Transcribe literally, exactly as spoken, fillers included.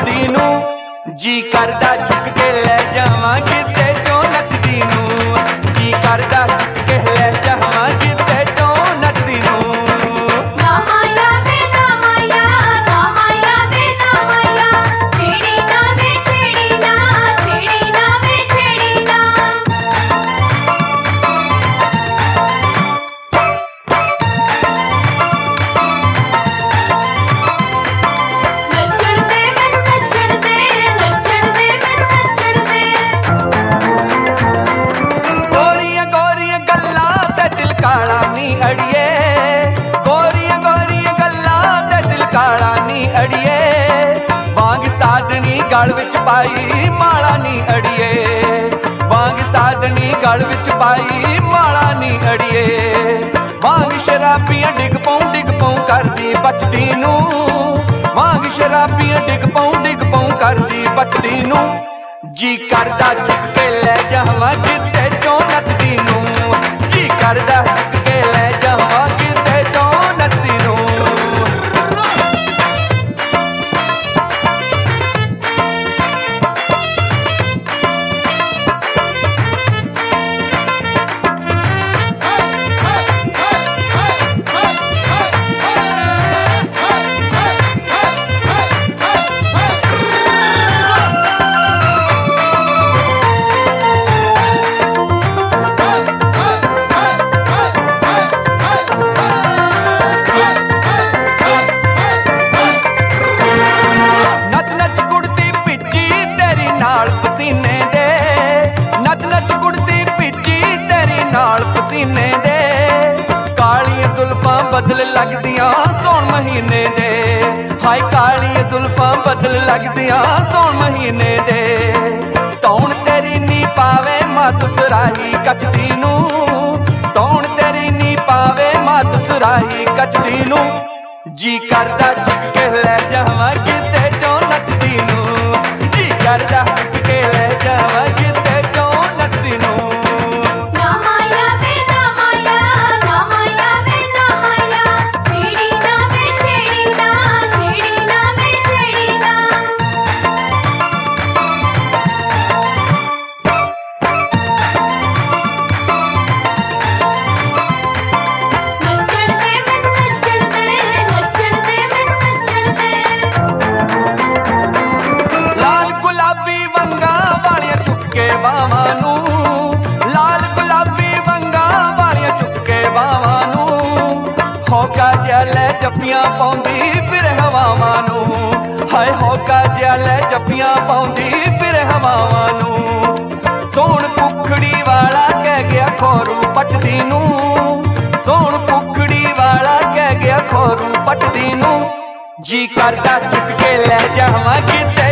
बचदी नू, जी करदा चुक के ले जावां किते चों नचदी नू, जी करदा चुक के ले जावां किते चों नचदी नू। ना माया वे ना माया, ना माया वे ना माया, छेड़ी ना वे छेड़ी ना, छेड़ी ना वे छेड़ी ना। नचण दे मैनू नचण दे, नचण दे मैनू नचण दे। गोरियां गोरियां गल्लां ते दिल काला नी अड़िए, गोरियां गोरियां गल्लां ते दिल काला नी अड़िए, वांग साधनी गल विच पाई माला नी अड़िए, वांग साधनी गल विच पाई माला नी अड़िए, वांग शराबियां डिग पऊं डिग पऊं करदी बचदी नू, वांग शराबियां डिग पऊं डिग पऊं करदी बचदी नू, जी करदा चुक के ले जावां किते चों नचदी नू, जी करदा चुक के ले जावां किते चों नचदी नू। नच नच कुड़ती पिच्ची तेरी नाल पसीने दे, नच नच कुड़ती पिच्ची तेरी नाल पसीने दे, कालियां जुल्फां बदल लगदियां सौन महीने दे, हाय कालियां जुल्फां बदल लगदियां सौन महीने दे, तौण तेरी नी पावे मत सुराही कचदी नू, तौण तेरी नी पावे मत सुराही कचदी नू, जी करदा चुक के ले जावां किते चों नचदी नू, जी करदा चुक के ले जावां किते चों नचदी नू। ना माया वे ना माया, ना माया वे ना माया, छेड़ी ना वे छेड़ी ना, छेड़ी ना वे छेड़ी ना। नचण दे मैनू नचण दे, नचण दे मैनू नचण दे। लाल गुलाबी वंगा वालियां चुके बावां नू, लाल गुलाबी वंगा वालियां चुके बावां नू, होका जिहा लै जप्पियां पाउंदी फिर हवावां नू, हाय होका जिहा लै जप्पियां पाउंदी फिर हवावां नू, सोण कुखड़ी वाला कह गया खोरू पटदी नू, सोण कुखड़ी वाला कह गया खोरू पटदी नू, जी करदा चुक के ले जावां किते